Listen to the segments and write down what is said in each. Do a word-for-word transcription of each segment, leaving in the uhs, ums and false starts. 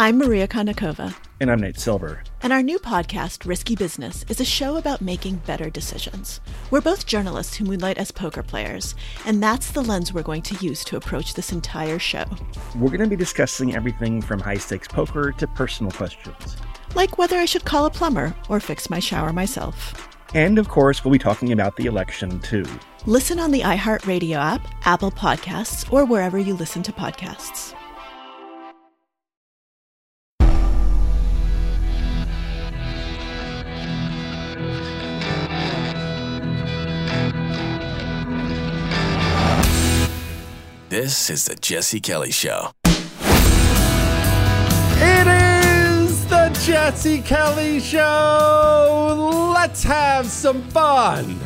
I'm Maria Konnikova. And I'm Nate Silver. And our new podcast, Risky Business, is a show about making better decisions. We're both journalists who moonlight as poker players, and that's the lens we're going to use to approach this entire show. We're going to be discussing everything from high-stakes poker to personal questions. Like whether I should call a plumber or fix my shower myself. And, of course, we'll be talking about the election, too. Listen on the iHeartRadio app, Apple Podcasts, or wherever you listen to podcasts. This is the Jesse Kelly Show. It is the Jesse Kelly Show. Let's have some fun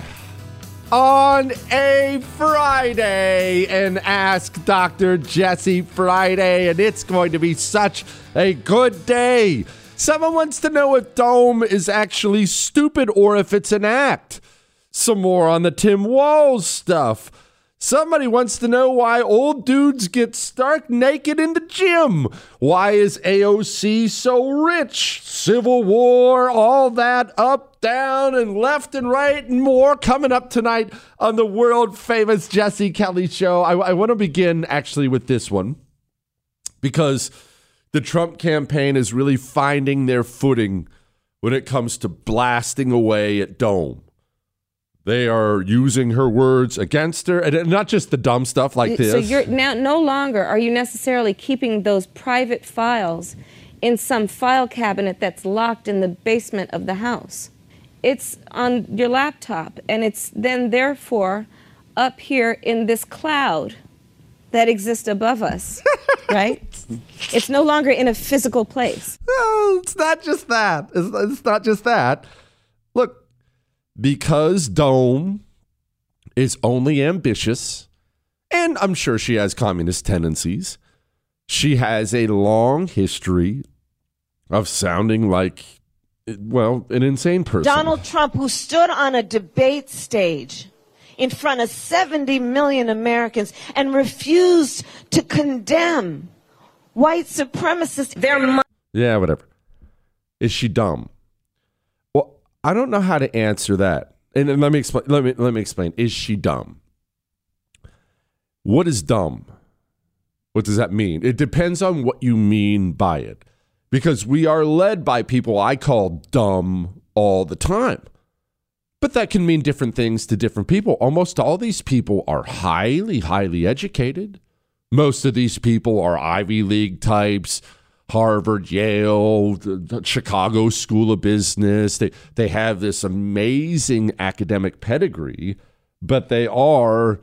on a Friday and Ask Doctor Jesse Friday, and it's going to be such a good day. Someone wants to know if Dome is actually stupid or if it's an act. Some more on the Tim Walz stuff. Somebody wants to know why old dudes get stark naked in the gym. Why is A O C so rich? Civil War, all that, up, down, and left and right, and more coming up tonight on the world-famous Jesse Kelly Show. I, I want to begin, actually, with this one, because the Trump campaign is really finding their footing when it comes to blasting away at Dome. They are using her words against her, and not just the dumb stuff like this. So you're now no longer are you necessarily keeping those private files in some file cabinet that's locked in the basement of the house. It's on your laptop, and it's then therefore up here in this cloud that exists above us, right? It's no longer in a physical place. No, it's not just that. It's, it's not just that. Look. Because Dome is only ambitious, and I'm sure she has communist tendencies, she has a long history of sounding like, well, an insane person. Donald Trump, who stood on a debate stage in front of seventy million Americans and refused to condemn white supremacists. They're yeah, whatever. Is she dumb? I don't know how to answer that. And, and let me explain. Let me let me explain. Is she dumb? What is dumb? What does that mean? It depends on what you mean by it. Because we are led by people I call dumb all the time. But that can mean different things to different people. Almost all these people are highly, highly educated. Most of these people are Ivy League types. Harvard, Yale, the Chicago School of Business. They they have this amazing academic pedigree, but they are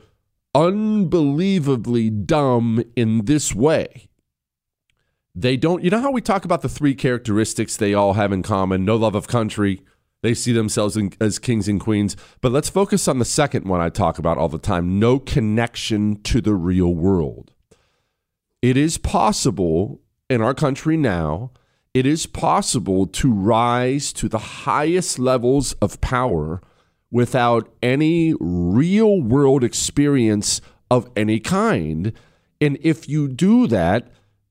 unbelievably dumb in this way. They don't, you know how we talk about the three characteristics they all have in common? No love of country. They see themselves in, as kings and queens. But let's focus on the second one I talk about all the time. No connection to the real world. It is possible in our country now, it is possible to rise to the highest levels of power without any real world experience of any kind. And if you do that,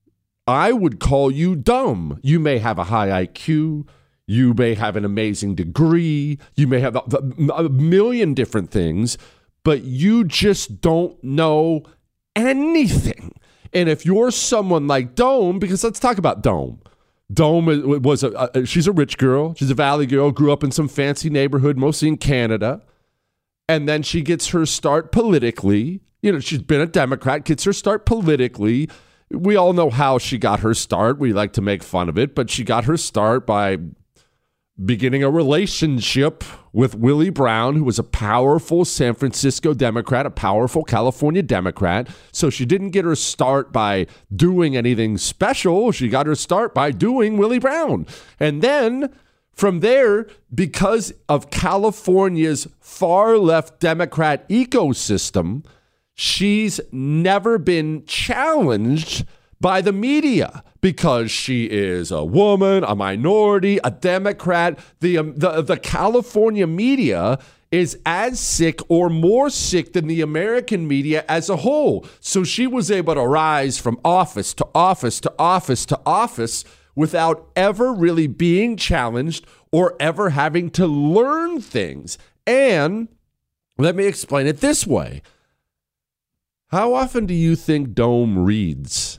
I would call you dumb. You may have a high I Q. You may have an amazing degree. You may have a, a million different things, but you just don't know anything. And if you're someone like Dome, because let's talk about Dome. Dome was a, a she's a rich girl. She's a valley girl, grew up in some fancy neighborhood, mostly in Canada. And then she gets her start politically. You know, she's been a Democrat, gets her start politically. We all know how she got her start. We like to make fun of it, but she got her start by beginning a relationship with Willie Brown, who was a powerful San Francisco Democrat, a powerful California Democrat. So she didn't get her start by doing anything special. She got her start by doing Willie Brown. And then from there, because of California's far left Democrat ecosystem, she's never been challenged by the media because she is a woman, a minority, a Democrat. The, um, the, the California media is as sick or more sick than the American media as a whole. So she was able to rise from office to office to office to office without ever really being challenged or ever having to learn things. And let me explain it this way. How often do you think Dome reads?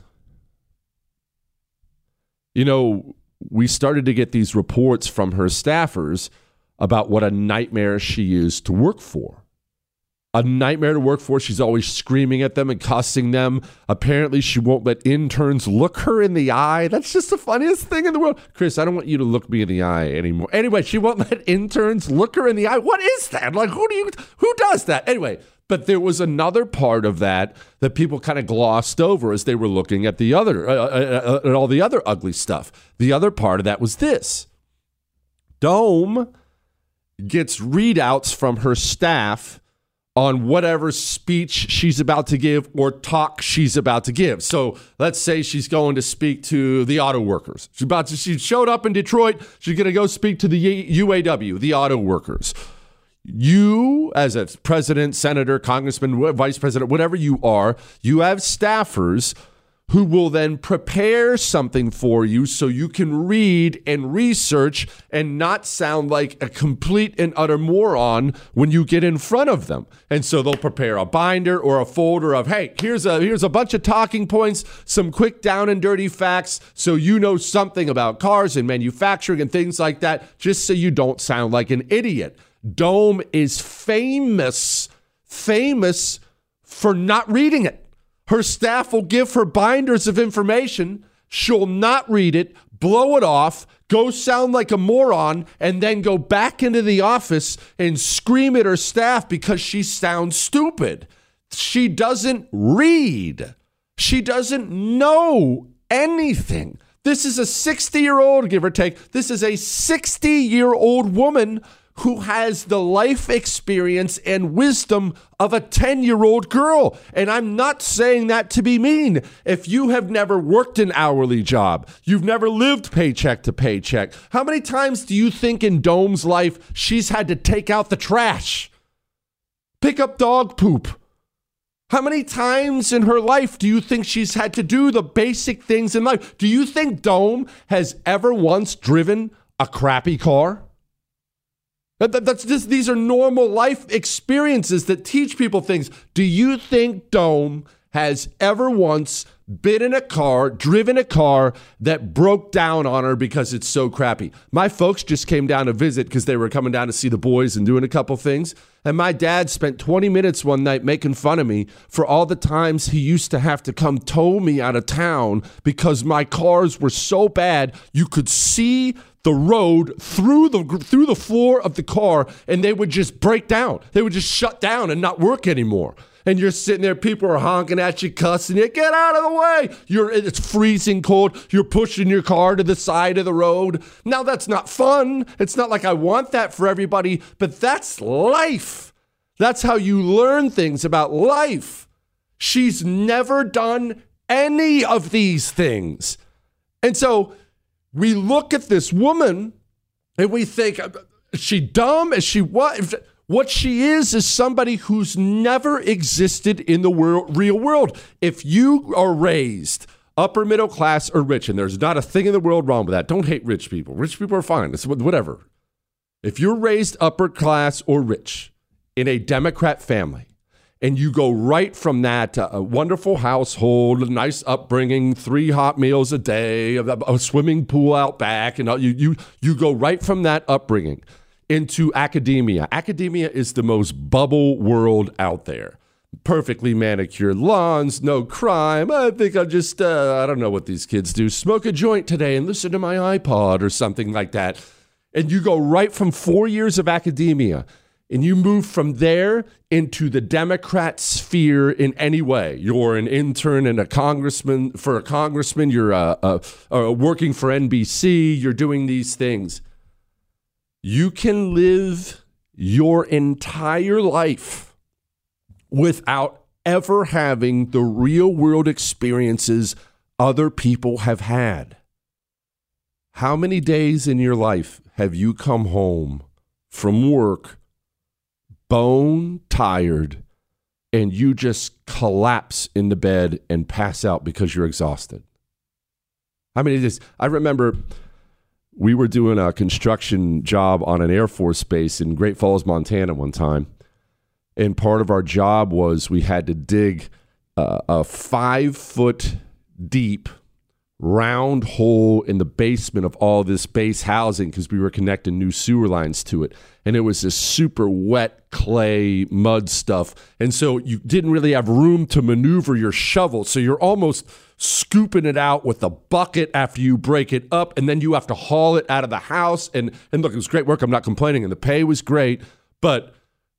You know, we started to get these reports from her staffers about what a nightmare she is to work for. A nightmare to work for. She's always screaming at them and cussing them. Apparently, she won't let interns look her in the eye. That's just the funniest thing in the world. Chris, I don't want you to look me in the eye anymore. Anyway, she won't let interns look her in the eye. What is that? Like, who do you, who does that? Anyway, but there was another part of that that people kind of glossed over as they were looking at the other, uh, uh, uh, at all the other ugly stuff. The other part of that was this. Dome gets readouts from her staff on whatever speech she's about to give or talk she's about to give. So let's say she's going to speak to the auto workers. She's about to, she showed up in Detroit. She's going to go speak to the U A W, the auto workers. You, as a president, senator, congressman, vice president, whatever you are, you have staffers who will then prepare something for you so you can read and research and not sound like a complete and utter moron when you get in front of them. And so they'll prepare a binder or a folder of, hey, here's a here's a bunch of talking points, some quick down and dirty facts so you know something about cars and manufacturing and things like that, just so you don't sound like an idiot. Dome is famous, famous for not reading it. Her staff will give her binders of information. She'll not read it, blow it off, go sound like a moron, and then go back into the office and scream at her staff because she sounds stupid. She doesn't read. She doesn't know anything. This is a sixty-year-old, give or take. This is a sixty-year-old woman who has the life experience and wisdom of a ten-year-old girl. And I'm not saying that to be mean. If you have never worked an hourly job, you've never lived paycheck to paycheck, how many times do you think in Dome's life she's had to take out the trash, pick up dog poop? How many times in her life do you think she's had to do the basic things in life? Do you think Dome has ever once driven a crappy car? That, that, that's just, these are normal life experiences that teach people things. Do you think Dome has ever once been in a car, driven a car that broke down on her because it's so crappy? My folks just came down to visit because they were coming down to see the boys and doing a couple things. And my dad spent twenty minutes one night making fun of me for all the times he used to have to come tow me out of town because my cars were so bad you could see the road through the through the floor of the car, and they would just break down. They would just shut down and not work anymore. And you're sitting there, people are honking at you, cussing you, get out of the way. You're it's freezing cold. You're pushing your car to the side of the road. Now that's not fun. It's not like I want that for everybody, but that's life. That's how you learn things about life. She's never done any of these things. And so we look at this woman and we think, is she dumb? Is she what? What she is is somebody who's never existed in the world, real world. If you are raised upper middle class or rich, and there's not a thing in the world wrong with that. Don't hate rich people. Rich people are fine. It's whatever. If you're raised upper class or rich in a Democrat family, and you go right from that to a wonderful household, a nice upbringing, three hot meals a day, a, a swimming pool out back, and you you you go right from that upbringing into academia. Academia is the most bubble world out there. Perfectly manicured lawns, no crime. I think I'll just, uh, I don't know what these kids do, smoke a joint today and listen to my iPod or something like that. And you go right from four years of academia and you move from there into the Democrat sphere in any way. You're an intern and a congressman for a congressman. You're uh, uh, uh, working for N B C. You're doing these things. You can live your entire life without ever having the real world experiences other people have had. How many days in your life have you come home from work bone tired, and you just collapse in the bed and pass out because you're exhausted. I mean, it is, I remember we were doing a construction job on an Air Force base in Great Falls, Montana one time. And part of our job was we had to dig uh, a five foot deep round hole in the basement of all this base housing because we were connecting new sewer lines to it. And it was this super wet clay mud stuff. And so you didn't really have room to maneuver your shovel. So you're almost scooping it out with a bucket after you break it up. And then you have to haul it out of the house. And, and look, it was great work. I'm not complaining. And the pay was great. But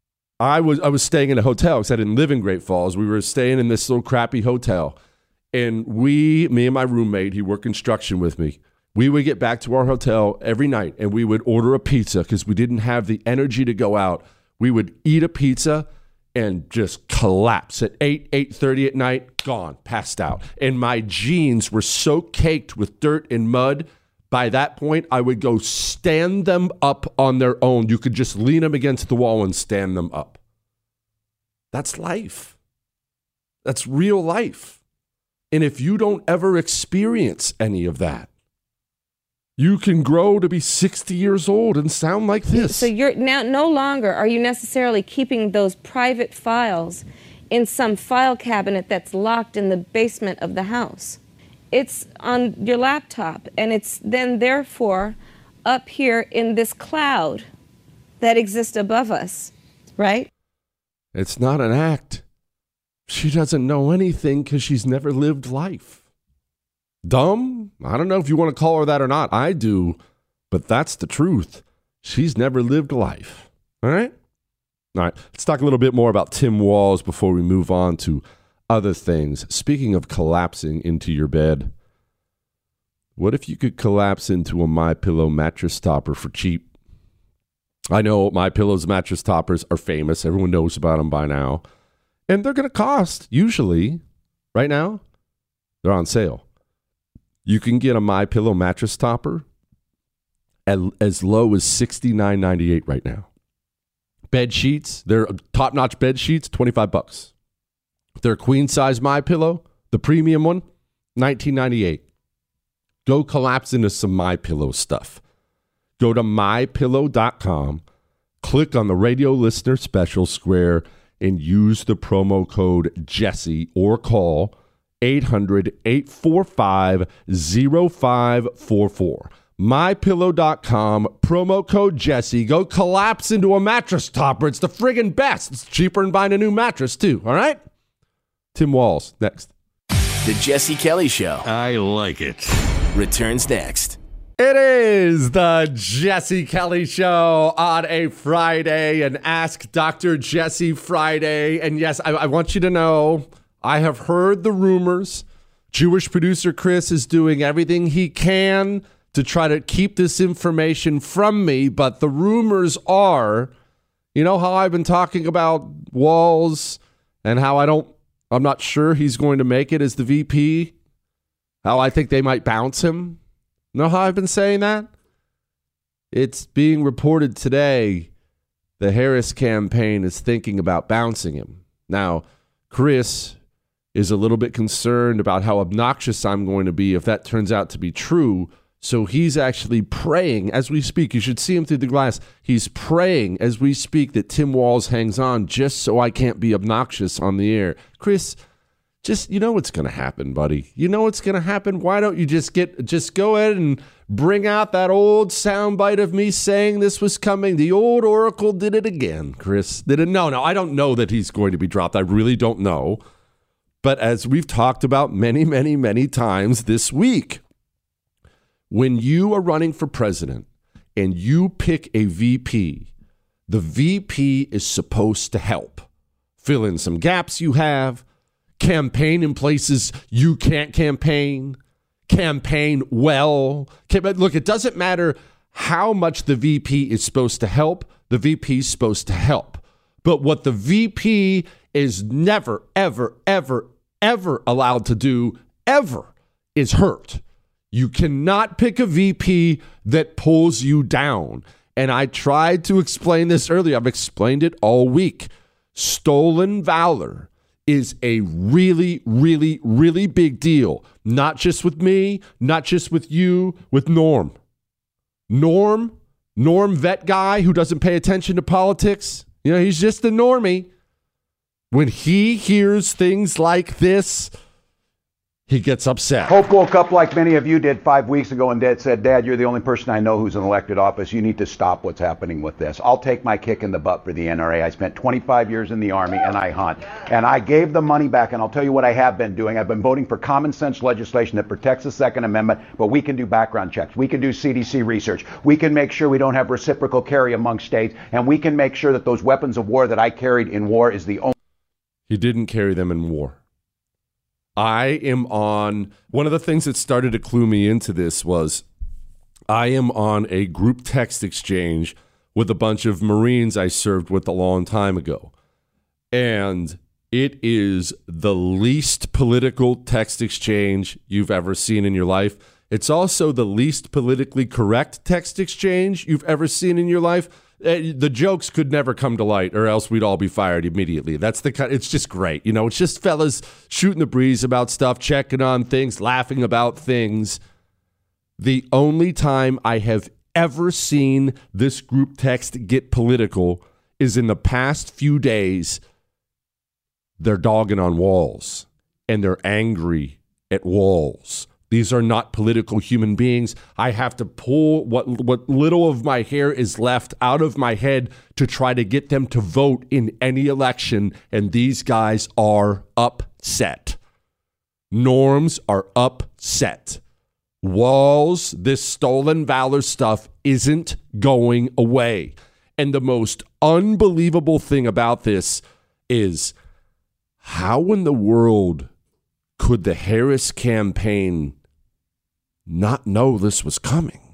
I was I was staying in a hotel because I didn't live in Great Falls. We were staying in this little crappy hotel. And we, me and my roommate, he worked construction with me, we would get back to our hotel every night and we would order a pizza because we didn't have the energy to go out. We would eat a pizza and just collapse at eight, eight thirty at night, gone, passed out. And my jeans were so caked with dirt and mud. By that point, I would go stand them up on their own. You could just lean them against the wall and stand them up. That's life. That's real life. And if you don't ever experience any of that, you can grow to be sixty years old and sound like this. So you're now no longer are you necessarily keeping those private files in some file cabinet that's locked in the basement of the house. It's on your laptop, and it's then therefore up here in this cloud that exists above us, right? It's not an act. She doesn't know anything because she's never lived life. Dumb? I don't know if you want to call her that or not. I do, but that's the truth. She's never lived life. All right? All right, let's talk a little bit more about Tim Walz before we move on to other things. Speaking of collapsing into your bed, what if you could collapse into a MyPillow mattress topper for cheap? I know MyPillow's mattress toppers are famous. Everyone knows about them by now. And they're going to cost, usually, right now, they're on sale. You can get a MyPillow mattress topper at as low as sixty-nine ninety-eight right now. Bed sheets, they're top-notch bed sheets, twenty-five bucks. Their queen-size MyPillow, the premium one, nineteen ninety-eight. Go collapse into some MyPillow stuff. Go to my pillow dot com, click on the radio listener special square, and use the promo code Jesse or call eight hundred, eight four five, zero five four four. my pillow dot com, promo code Jesse. Go collapse into a mattress topper. It's the friggin' best. It's cheaper than buying a new mattress, too. All right? Tim Walz, next. The Jesse Kelly Show I like it. returns next. It is the Jesse Kelly Show on a Friday, an Ask Doctor Jesse Friday. And yes, I, I want you to know, I have heard the rumors. Jewish producer Chris is doing everything he can to try to keep this information from me. But the rumors are, you know how I've been talking about Walz and how I don't, I'm not sure he's going to make it as the V P, how I think they might bounce him. Know how I've been saying that? It's being reported today the Harris campaign is thinking about bouncing him. Now, Chris is a little bit concerned about how obnoxious I'm going to be if that turns out to be true. So he's actually praying as we speak. You should see him through the glass. He's praying as we speak that Tim Walz hangs on just so I can't be obnoxious on the air. Chris, just, you know what's going to happen, buddy. You know what's going to happen. Why don't you just get, just go ahead and bring out that old soundbite of me saying this was coming. The old Oracle did it again, Chris. Did it? No, no, I don't know that he's going to be dropped. I really don't know. But as we've talked about many, many, many times this week, when you are running for president and you pick a V P, the V P is supposed to help fill in some gaps you have, campaign in places you can't campaign, campaign well. Look, it doesn't matter how much the V P is supposed to help. The V P is supposed to help. But what the V P is never, ever, ever, ever allowed to do, ever, is hurt. You cannot pick a V P that pulls you down. And I tried to explain this earlier. I've explained it all week. Stolen valor is a really, really, really big deal. Not just with me, not just with you, with Norm. Norm, Norm vet guy who doesn't pay attention to politics. You know, he's just a normie. When he hears things like this, he gets upset. Hope woke up like many of you did five weeks ago and Dad said, Dad, you're the only person I know who's in elected office. You need to stop what's happening with this. I'll take my kick in the butt for the N R A. I spent twenty-five years in the Army and I hunt. And I gave the money back, and I'll tell you what I have been doing. I've been voting for common sense legislation that protects the Second Amendment, but we can do background checks. We can do C D C research. We can make sure we don't have reciprocal carry among states, and we can make sure that those weapons of war that I carried in war is the only... He didn't carry them in war. I am on, one of the things that started to clue me into this was I am on a group text exchange with a bunch of Marines I served with a long time ago. And it is the least political text exchange you've ever seen in your life. It's also the least politically correct text exchange you've ever seen in your life. The jokes could never come to light, or else we'd all be fired immediately. That's the kind. It's just great, you know. It's just fellas shooting the breeze about stuff, checking on things, laughing about things. The only time I have ever seen this group text get political is in the past few days. They're dogging on Walz, and they're angry at Walz. These are not political human beings. I have to pull what what little of my hair is left out of my head to try to get them to vote in any election, and these guys are upset. Norms are upset. Walz, this stolen valor stuff isn't going away. And the most unbelievable thing about this is how in the world could the Harris campaign not know this was coming?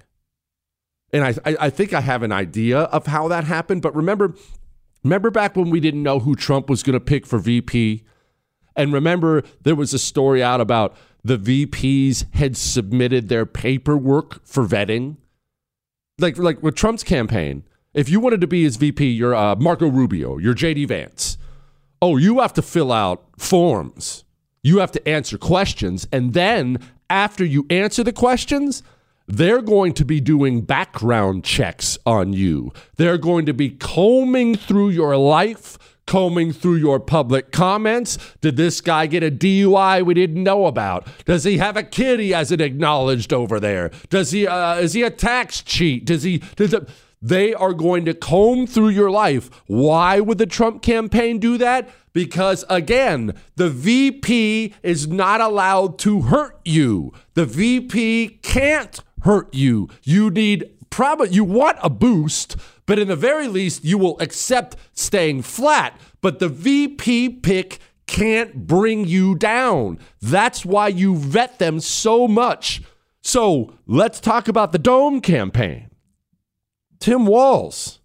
And I, I, I think I have an idea of how that happened. But remember, remember back when we didn't know who Trump was going to pick for V P? And remember, there was a story out about the V Ps had submitted their paperwork for vetting. Like, like with Trump's campaign, if you wanted to be his V P, you're uh, Marco Rubio, you're J D Vance. Oh, you have to fill out forms. You have to answer questions, and then after you answer the questions, they're going to be doing background checks on you. They're going to be combing through your life, combing through your public comments. Did this guy get a D U I we didn't know about? Does he have a kid he hasn't acknowledged over there? Does he? Uh, is he a tax cheat? Does he? Does it, they are going to comb through your life. Why would the Trump campaign do that? Because, again, the V P is not allowed to hurt you. The V P can't hurt you. You need probably, you want a boost, but in the very least, you will accept staying flat. But the V P pick can't bring you down. That's why you vet them so much. So let's talk about the Dome campaign. Tim Walz.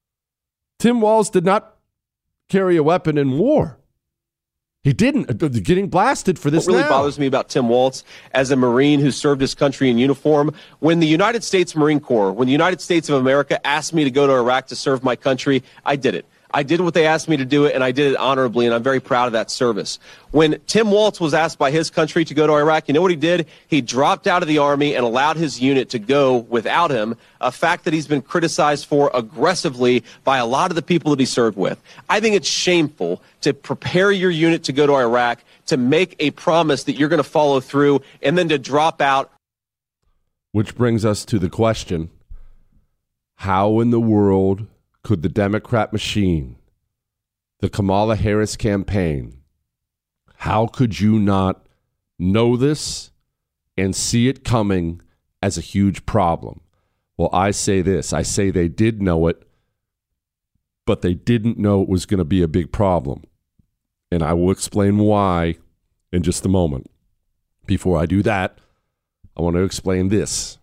Tim Walz did not carry a weapon in war. He didn't. Getting blasted for this What really now. bothers me about Tim Walz, as a Marine who served his country in uniform, when the United States Marine Corps, when the United States of America asked me to go to Iraq to serve my country, I did it. I did what they asked me to do it, and I did it honorably, and I'm very proud of that service. When Tim Walz was asked by his country to go to Iraq, you know what he did? He dropped out of the Army and allowed his unit to go without him, a fact that he's been criticized for aggressively by a lot of the people that he served with. I think it's shameful to prepare your unit to go to Iraq, to make a promise that you're going to follow through, and then to drop out. Which brings us to the question, how in the world could the Democrat machine, the Kamala Harris campaign, how could you not know this and see it coming as a huge problem? Well, I say this. I say they did know it, but they didn't know it was going to be a big problem. And I will explain why in just a moment. Before I do that, I want to explain this.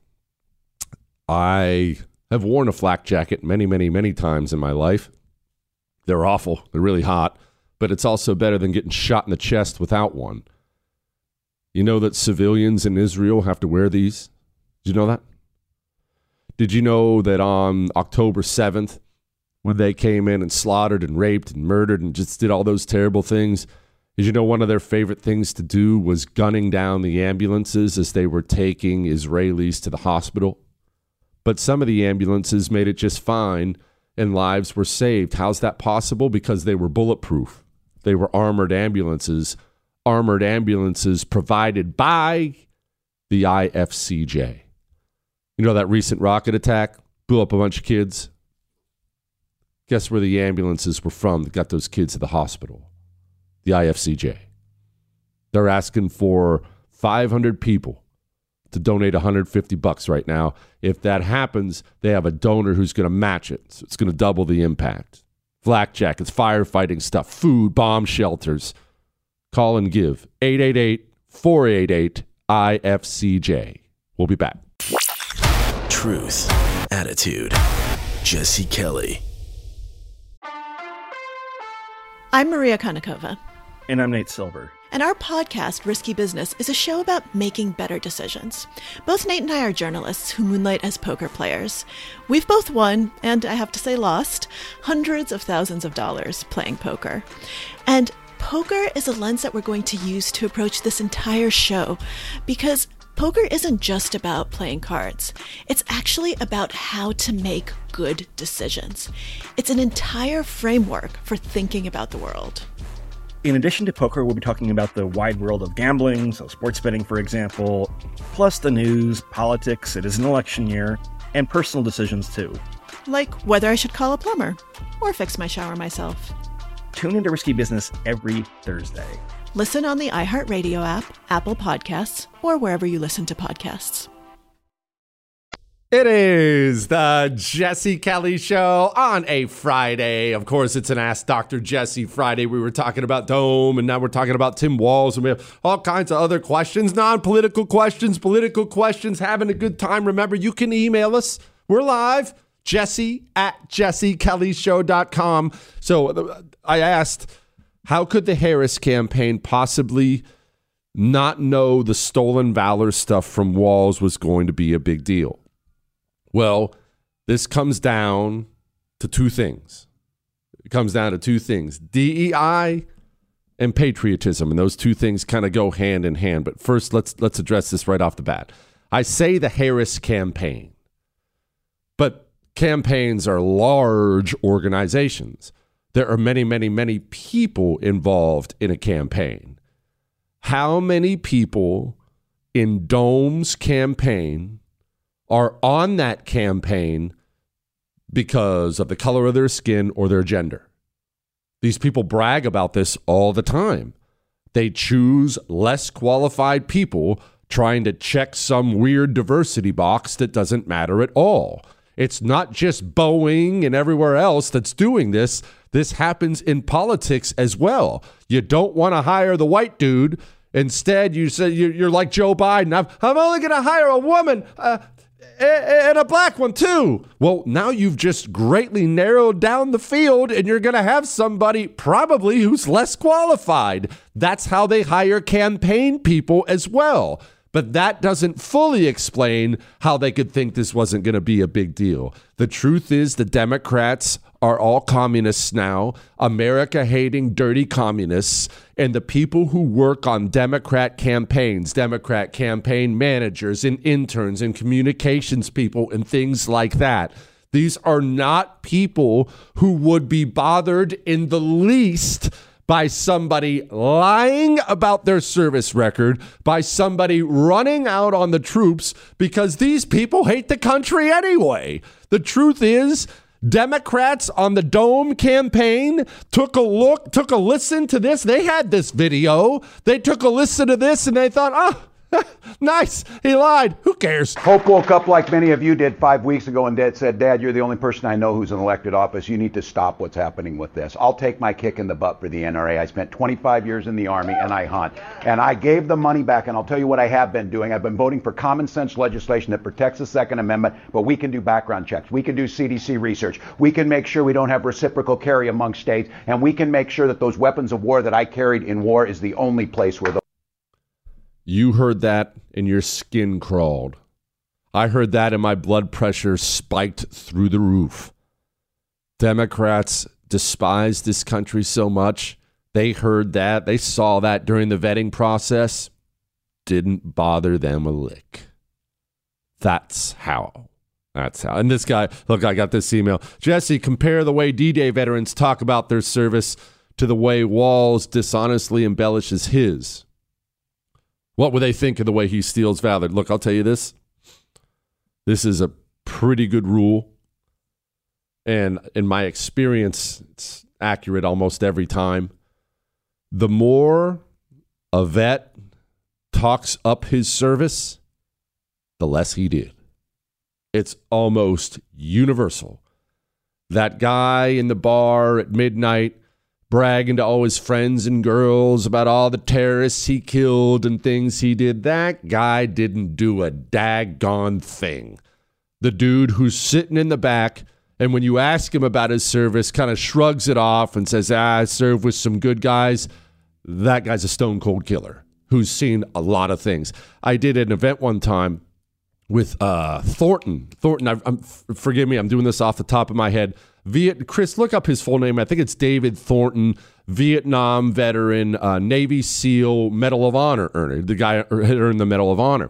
I have worn a flak jacket many, many, many times in my life. They're awful. They're really hot, but it's also better than getting shot in the chest without one. You know that civilians in Israel have to wear these? Did you know that? Did you know that on October seventh, when they came in and slaughtered and raped and murdered and just did all those terrible things, did you know one of their favorite things to do was gunning down the ambulances as they were taking Israelis to the hospital? But some of the ambulances made it just fine and lives were saved. How's that possible? Because they were bulletproof. They were armored ambulances, armored ambulances provided by the I F C J. You know that recent rocket attack blew up a bunch of kids? Guess where the ambulances were from that got those kids to the hospital? The I F C J. They're asking for five hundred people to donate one hundred fifty bucks right now. If that happens, they have a donor who's going to match it. So it's going to double the impact. Flak jackets, firefighting stuff, food, bomb shelters. Call and give. eight eight eight, four eight eight, I F C J. We'll be back. Truth, attitude, Jesse Kelly. I'm Maria Konnikova. And I'm Nate Silver. And our podcast, Risky Business, is a show about making better decisions. Both Nate and I are journalists who moonlight as poker players. We've both won, and I have to say lost, hundreds of thousands of dollars playing poker. And poker is a lens that we're going to use to approach this entire show, because poker isn't just about playing cards. It's actually about how to make good decisions. It's an entire framework for thinking about the world. In addition to poker, we'll be talking about the wide world of gambling, so sports betting, for example, plus the news, politics, it is an election year, and personal decisions, too. Like whether I should call a plumber or fix my shower myself. Tune into Risky Business every Thursday. Listen on the iHeartRadio app, Apple Podcasts, or wherever you listen to podcasts. It is the Jesse Kelly Show on a Friday. Of course, it's an Ask Doctor Jesse Friday. We were talking about Dome, and now we're talking about Tim Walz, and we have all kinds of other questions, non-political questions, political questions, having a good time. Remember, you can email us. We're live, Jesse at jesse kelly show dot com. So I asked, how could the Harris campaign possibly not know the stolen valor stuff from Walz was going to be a big deal? Well, this comes down to two things. It comes down to two things, D E I and patriotism. And those two things kind of go hand in hand. But first, let's let's address this right off the bat. I say the Harris campaign, but campaigns are large organizations. There are many, many, many people involved in a campaign. How many people in Dome's campaign are on that campaign because of the color of their skin or their gender? These people brag about this all the time. They choose less qualified people trying to check some weird diversity box that doesn't matter at all. It's not just Boeing and everywhere else that's doing this. This happens in politics as well. You don't want to hire the white dude. Instead, you say you're like Joe Biden. I'm, I'm only going to hire a woman uh, and a black one too. Well, now you've just greatly narrowed down the field, and you're going to have somebody probably who's less qualified. That's how they hire campaign people as well. But that doesn't fully explain how they could think this wasn't going to be a big deal. The truth is the Democrats are all communists now, America-hating, dirty communists, and the people who work on Democrat campaigns, Democrat campaign managers and interns and communications people and things like that, these are not people who would be bothered in the least by somebody lying about their service record, by somebody running out on the troops, because these people hate the country anyway. The truth is, Democrats on the Dome campaign took a look, took a listen to this. They had this video. They took a listen to this and they thought, oh, nice, he lied. Who cares? Hope woke up like many of you did five weeks ago and Dad said, Dad, you're the only person I know who's in elected office. You need to stop what's happening with this. I'll take my kick in the butt for the N R A. I spent twenty-five years in the Army and I hunt. And I gave the money back, and I'll tell you what I have been doing. I've been voting for common sense legislation that protects the Second Amendment, but we can do background checks. We can do C D C research. We can make sure we don't have reciprocal carry among states, and we can make sure that those weapons of war that I carried in war is the only place where the You heard that and your skin crawled. I heard that and my blood pressure spiked through the roof. Democrats despise this country so much. They heard that. They saw that during the vetting process. Didn't bother them a lick. That's how. That's how. And this guy, look, I got this email. Jesse, compare the way D-Day veterans talk about their service to the way Walz dishonestly embellishes his. What would they think of the way he steals valor? Look, I'll tell you this. This is a pretty good rule. And in my experience, it's accurate almost every time. The more a vet talks up his service, the less he did. It's almost universal. That guy in the bar at midnight bragging to all his friends and girls about all the terrorists he killed and things he did, that guy didn't do a daggone thing. The dude who's sitting in the back, and when you ask him about his service, kind of shrugs it off and says, ah, I served with some good guys. That guy's a stone cold killer who's seen a lot of things. I did an event one time with uh, Thornton. Thornton, I, I'm, forgive me, I'm doing this off the top of my head. Viet, Chris, look up his full name. I think it's David Thornton, Vietnam veteran, uh, Navy SEAL, Medal of Honor earner. The guy earned the Medal of Honor.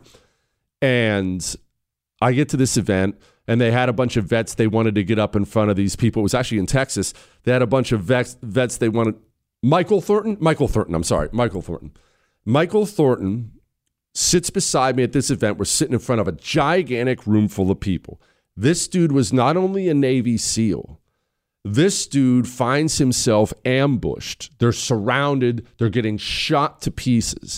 And I get to this event, and they had a bunch of vets they wanted to get up in front of these people. It was actually in Texas. They had a bunch of vets, vets they wanted. Michael Thornton? Michael Thornton, I'm sorry. Michael Thornton. Michael Thornton sits beside me at this event. We're sitting in front of a gigantic room full of people. This dude was not only a Navy SEAL. This dude finds himself ambushed. They're surrounded. They're getting shot to pieces.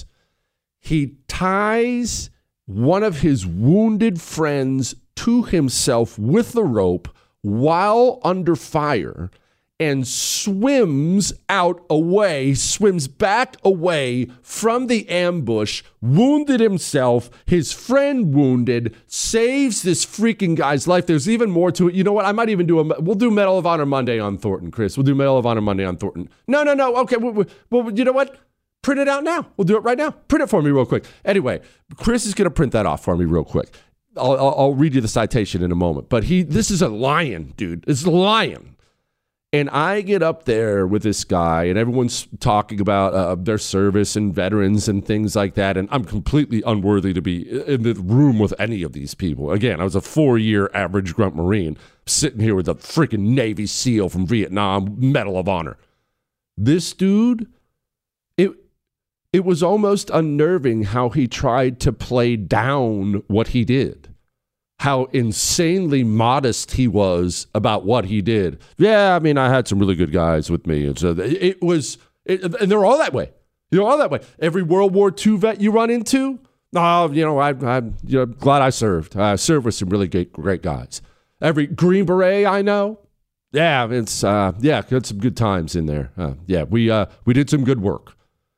He ties one of his wounded friends to himself with the rope while under fire and swims out away, swims back away from the ambush, wounded himself, his friend wounded, saves this freaking guy's life. There's even more to it. You know what? I might even do a, we'll do Medal of Honor Monday on Thornton, Chris. We'll do Medal of Honor Monday on Thornton. No, no, no. Okay, well, well you know what? Print it out now. We'll do it right now. Print it for me real quick. Anyway, Chris is going to print that off for me real quick. I'll, I'll, I'll read you the citation in a moment. But he, this is a lion, dude. It's a lion. And I get up there with this guy, and everyone's talking about uh, their service and veterans and things like that. And I'm completely unworthy to be in the room with any of these people. Again, I was a four-year average grunt Marine sitting here with a freaking Navy SEAL from Vietnam, Medal of Honor. This dude, it it was almost unnerving how he tried to play down what he did. How insanely modest he was about what he did. Yeah, I mean, I had some really good guys with me. And so it was, it, and they're all that way. They're all that way. Every World War Two vet you run into, oh, you know, I, I'm you know, glad I served. I served with some really great, great guys. Every Green Beret I know, yeah, it's, uh, yeah, got some good times in there. Uh, yeah, we, uh, we did some good work.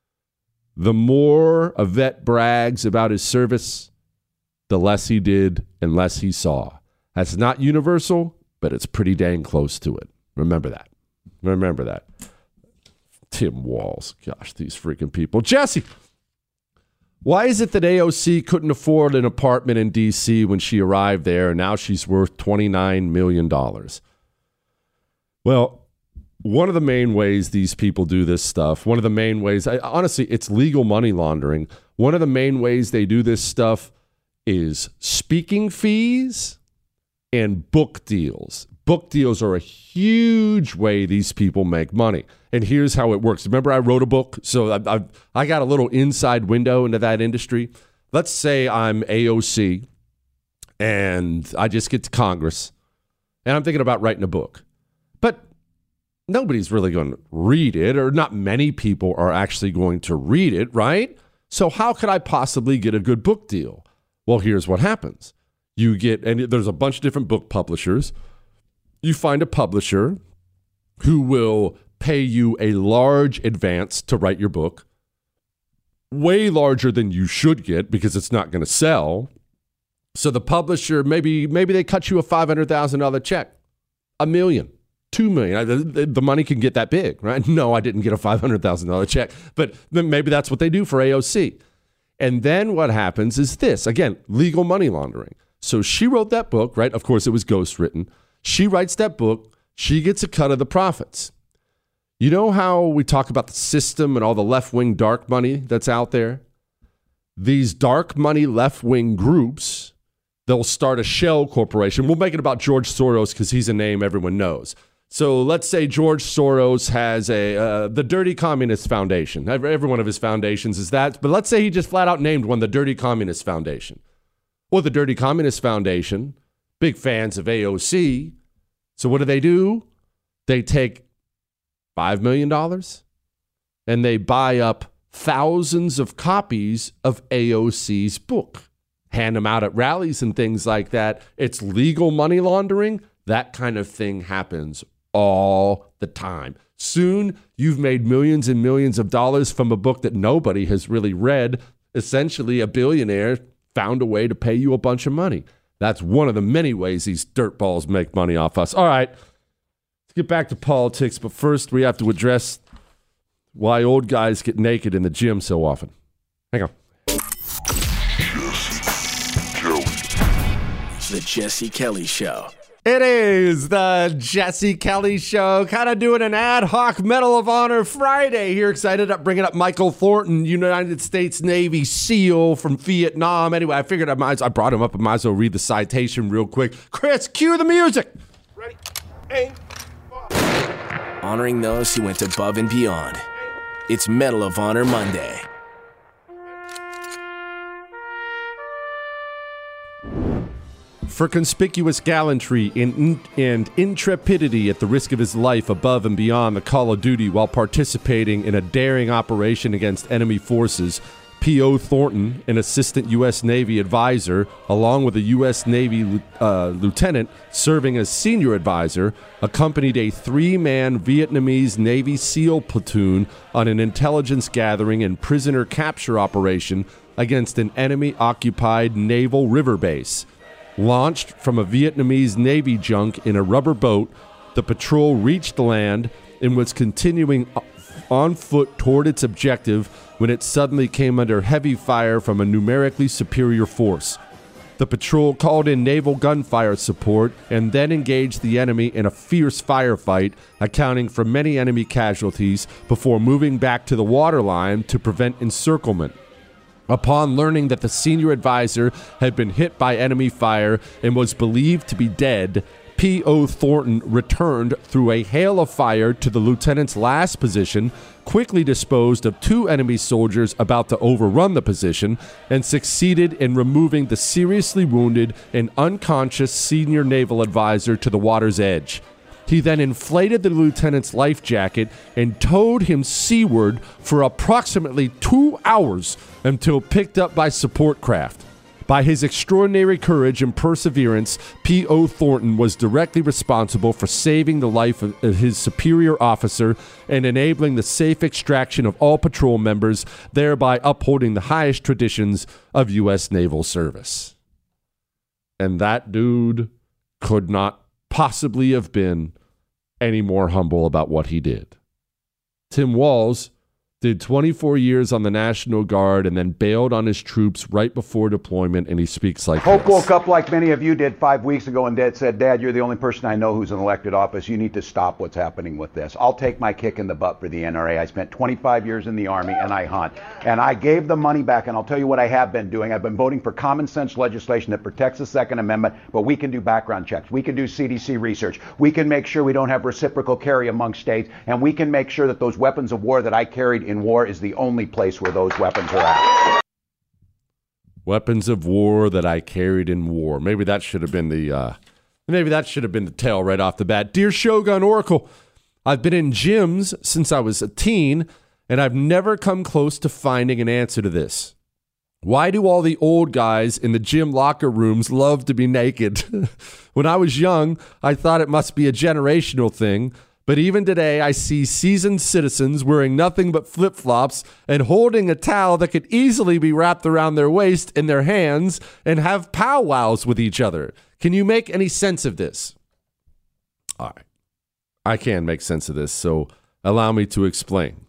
The more a vet brags about his service, the less he did and less he saw. That's not universal, but it's pretty dang close to it. Remember that. Remember that. Tim Walz. Gosh, these freaking people. Jesse, why is it that A O C couldn't afford an apartment in D C when she arrived there, and now she's worth twenty-nine million dollars? Well, one of the main ways these people do this stuff, one of the main ways, I, honestly, it's legal money laundering. One of the main ways they do this stuff is speaking fees and book deals. Book deals are a huge way these people make money. And here's how it works. Remember, I wrote a book, so I, I, I got a little inside window into that industry. Let's say I'm A O C and I just get to Congress and I'm thinking about writing a book. But nobody's really going to read it, or not many people are actually going to read it, right? So how could I possibly get a good book deal? Well, here's what happens. You get, and there's a bunch of different book publishers. You find a publisher who will pay you a large advance to write your book, way larger than you should get because it's not going to sell. So the publisher, maybe maybe they cut you a five hundred thousand dollars check, a million, two million. The, the money can get that big, right? No, I didn't get a five hundred thousand dollars check, but then maybe that's what they do for A O C. And then what happens is this, again, legal money laundering. So she wrote that book, right? Of course, it was ghostwritten. She writes that book. She gets a cut of the profits. You know how we talk about the system and all the left-wing dark money that's out there? These dark money left-wing groups, they'll start a shell corporation. We'll make it about George Soros because he's a name everyone knows. So let's say George Soros has a uh, the Dirty Communist Foundation. Every, every one of his foundations is that. But let's say he just flat out named one the Dirty Communist Foundation. Well, the Dirty Communist Foundation, big fans of A O C. So what do they do? They take five million dollars and they buy up thousands of copies of A O C's book. Hand them out at rallies and things like that. It's legal money laundering. That kind of thing happens all the time. Soon, you've made millions and millions of dollars from a book that nobody has really read. Essentially, a billionaire found a way to pay you a bunch of money. That's one of the many ways these dirtballs make money off us. All right, let's get back to politics. But first, we have to address why old guys get naked in the gym so often. Hang on. The Jesse Kelly Show. It is the Jesse Kelly Show, kind of doing an ad hoc Medal of Honor Friday here. Excited up bringing up Michael Thornton, United States Navy SEAL from Vietnam. Anyway, I figured I might, I brought him up. I might as well read the citation real quick. Chris, cue the music. Ready? Aim. Honoring those who went above and beyond. It's Medal of Honor Monday. For conspicuous gallantry and, and intrepidity at the risk of his life above and beyond the call of duty while participating in a daring operation against enemy forces, P O Thornton, an assistant U S Navy advisor, along with a U S Navy uh, lieutenant serving as senior advisor, accompanied a three-man Vietnamese Navy SEAL platoon on an intelligence gathering and prisoner capture operation against an enemy-occupied naval river base. Launched from a Vietnamese Navy junk in a rubber boat, the patrol reached land and was continuing on foot toward its objective when it suddenly came under heavy fire from a numerically superior force. The patrol called in naval gunfire support and then engaged the enemy in a fierce firefight, accounting for many enemy casualties before moving back to the waterline to prevent encirclement. Upon learning that the senior advisor had been hit by enemy fire and was believed to be dead, P O Thornton returned through a hail of fire to the lieutenant's last position, quickly disposed of two enemy soldiers about to overrun the position, and succeeded in removing the seriously wounded and unconscious senior naval advisor to the water's edge. He then inflated the lieutenant's life jacket and towed him seaward for approximately two hours until picked up by support craft. By his extraordinary courage and perseverance, P O Thornton was directly responsible for saving the life of his superior officer and enabling the safe extraction of all patrol members, thereby upholding the highest traditions of U S naval service. And that dude could not possibly have been any more humble about what he did. Tim Walz did twenty-four years on the National Guard and then bailed on his troops right before deployment, and he speaks like Hope this. woke up like many of you did five weeks ago and Dad said, Dad, you're the only person I know who's in elected office. You need to stop what's happening with this. I'll take my kick in the butt for the N R A. I spent twenty-five years in the Army and I hunt. And I gave the money back, and I'll tell you what I have been doing. I've been voting for common sense legislation that protects the Second Amendment, but we can do background checks. We can do C D C research. We can make sure we don't have reciprocal carry among states, and we can make sure that those weapons of war that I carried in war is the only place where those weapons are at. Weapons of war that I carried in war. Maybe that should have been the uh, maybe that should have been the tale right off the bat. Dear Shogun Oracle, I've been in gyms since I was a teen, and I've never come close to finding an answer to this. Why do all the old guys in the gym locker rooms love to be naked? When I was young, I thought it must be a generational thing. But even today, I see seasoned citizens wearing nothing but flip-flops and holding a towel that could easily be wrapped around their waist in their hands and have powwows with each other. Can you make any sense of this? All right. I can make sense of this, so allow me to explain.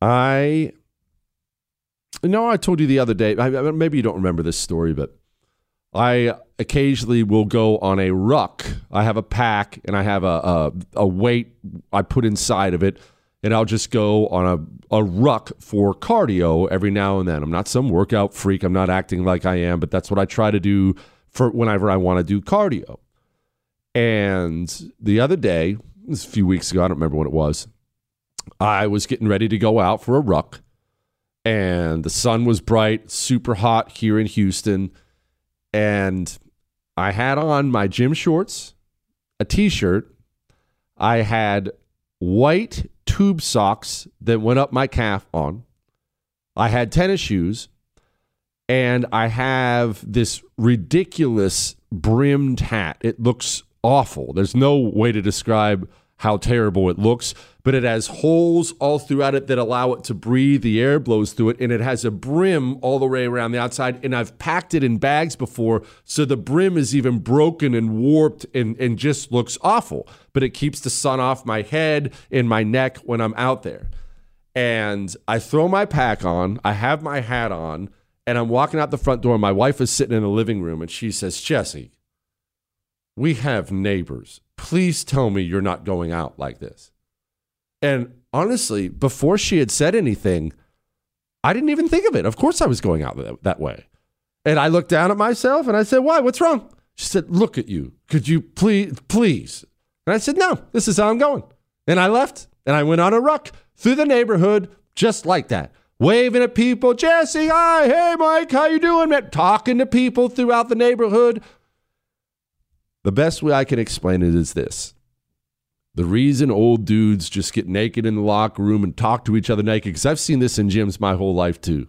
I, you know, I told you the other day, maybe you don't remember this story, but I occasionally will go on a ruck. I have a pack and I have a, a, a weight I put inside of it, and I'll just go on a, a ruck for cardio every now and then. I'm not some workout freak. I'm not acting like I am, but that's what I try to do for whenever I want to do cardio. And the other day, it was a few weeks ago, I don't remember when it was, I was getting ready to go out for a ruck, and the sun was bright, super hot here in Houston. And I had on my gym shorts, a t-shirt. I had white tube socks that went up my calf on. I had tennis shoes. And I have this ridiculous brimmed hat. It looks awful. There's no way to describe how terrible it looks, but it has holes all throughout it that allow it to breathe. The air blows through it, and it has a brim all the way around the outside, and I've packed it in bags before, so the brim is even broken and warped and, and just looks awful, but it keeps the sun off my head and my neck when I'm out there. And I throw my pack on, I have my hat on, and I'm walking out the front door, and my wife is sitting in the living room, and she says, Jesse, we have neighbors. Please tell me you're not going out like this. And honestly, before she had said anything, I didn't even think of it. Of course I was going out that, that way. And I looked down at myself and I said, why? What's wrong? She said, look at you. Could you please, please? And I said, no, this is how I'm going. And I left and I went on a ruck through the neighborhood just like that. Waving at people, Jesse, hi, hey, Mike, how you doing, man? Talking to people throughout the neighborhood. The best way I can explain it is this. The reason old dudes just get naked in the locker room and talk to each other naked, because I've seen this in gyms my whole life too.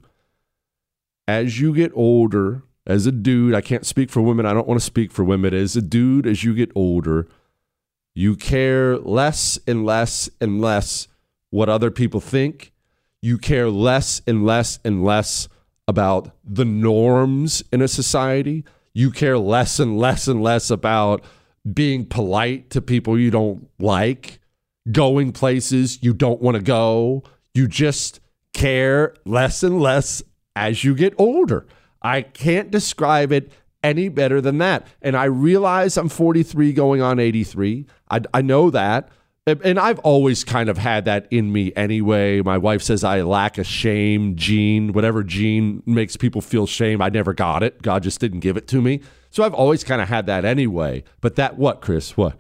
As you get older, as a dude, I can't speak for women, I don't want to speak for women. As a dude, as you get older, you care less and less and less what other people think. You care less and less and less about the norms in a society. You care less and less and less about being polite to people you don't like, going places you don't want to go. You just care less and less as you get older. I can't describe it any better than that. And I realize I'm forty-three going on eighty-three. I, I know that. And I've always kind of had that in me anyway. My wife says I lack a shame gene. Whatever gene makes people feel shame, I never got it. God just didn't give it to me. So I've always kind of had that anyway. But that what, Chris? What?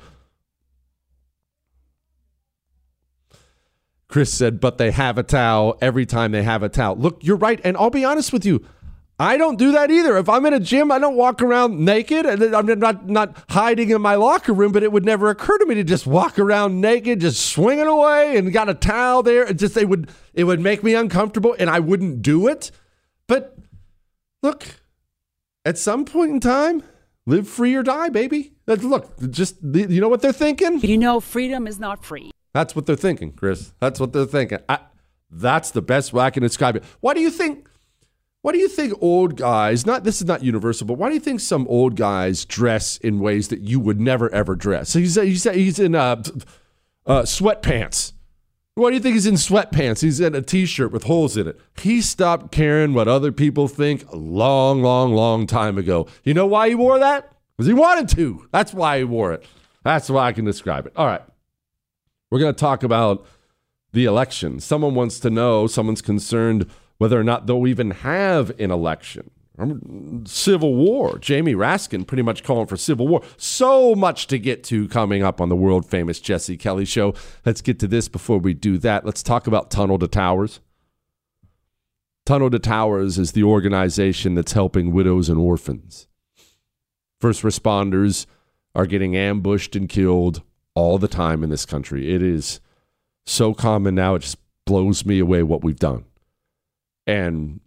Chris said, but they have a towel every time they have a towel. Look, you're right. And I'll be honest with you. I don't do that either. If I'm in a gym, I don't walk around naked. I'm not not hiding in my locker room, but it would never occur to me to just walk around naked, just swinging away and got a towel there. It just it would it would make me uncomfortable, and I wouldn't do it. But look, at some point in time, live free or die, baby. Look, just you know what they're thinking? You know, freedom is not free. That's what they're thinking, Chris. That's what they're thinking. I, that's the best way I can describe it. Why do you think? Why do you think old guys, not this is not universal, but why do you think some old guys dress in ways that you would never, ever dress? So he's, he's, he's in uh, uh, sweatpants. Why do you think he's in sweatpants? He's in a T-shirt with holes in it. He stopped caring what other people think a long, long, long time ago. You know why he wore that? Because he wanted to. That's why he wore it. That's why I can describe it. All right. We're going to talk about the election. Someone wants to know, someone's concerned whether or not they'll even have an election. Civil war. Jamie Raskin pretty much calling for civil war. So much to get to coming up on the world-famous Jesse Kelly Show. Let's get to this before we do that. Let's talk about Tunnel to Towers. Tunnel to Towers is the organization that's helping widows and orphans. First responders are getting ambushed and killed all the time in this country. It is so common now, it just blows me away what we've done. And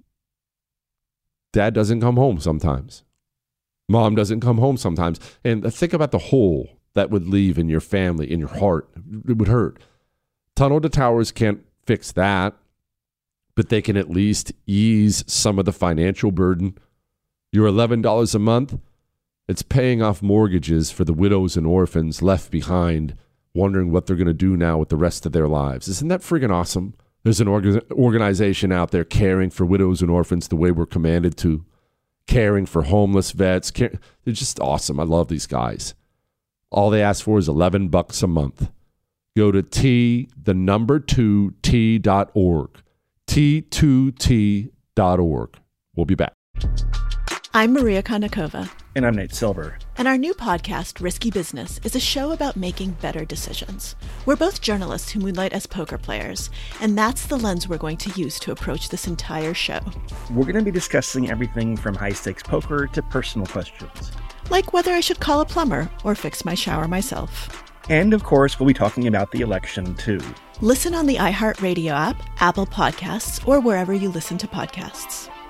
dad doesn't come home sometimes. Mom doesn't come home sometimes. And think about the hole that would leave in your family, in your heart. It would hurt. Tunnel to Towers can't fix that, but they can at least ease some of the financial burden. Your eleven dollars a month, it's paying off mortgages for the widows and orphans left behind, wondering what they're going to do now with the rest of their lives. Isn't that friggin' awesome? There's an orga- organization out there caring for widows and orphans the way we're commanded to, caring for homeless vets. Care- They're just awesome. I love these guys. All they ask for is eleven bucks a month. Go to T, the number two, T dot org. T two T dot org. We'll be back. I'm Maria Konnikova. And I'm Nate Silver. And our new podcast, Risky Business, is a show about making better decisions. We're both journalists who moonlight as poker players, and that's the lens we're going to use to approach this entire show. We're going to be discussing everything from high-stakes poker to personal questions. Like whether I should call a plumber or fix my shower myself. And, of course, we'll be talking about the election, too. Listen on the iHeartRadio app, Apple Podcasts, or wherever you listen to podcasts.